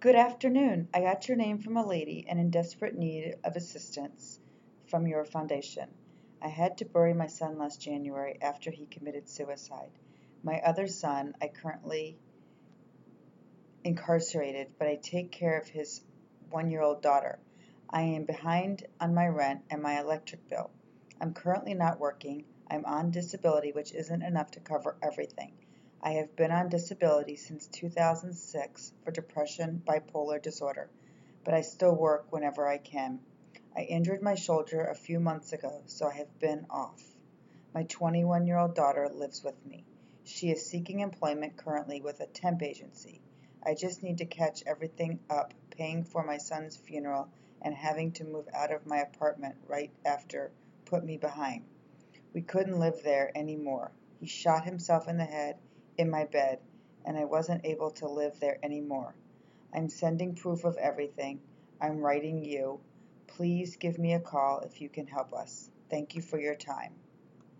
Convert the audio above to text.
Good afternoon. I got your name from a lady and in desperate need of assistance from your foundation. I had to bury my son last January after he committed suicide. My other son, I currently incarcerated, but I take care of his 1-year-old daughter. I am behind on my rent and my electric bill. I'm currently not working. I'm on disability, which isn't enough to cover everything. I have been on disability since 2006 for depression, bipolar disorder, but I still work whenever I can. I injured my shoulder a few months ago, so I have been off. My 21-year-old daughter lives with me. She is seeking employment currently with a temp agency. I just need to catch everything up, paying for my son's funeral and having to move out of my apartment right after put me behind. We couldn't live there anymore. He shot himself in the head in my bed, and I wasn't able to live there anymore. I'm sending proof of everything. I'm writing you. Please give me a call if you can help us. Thank you for your time.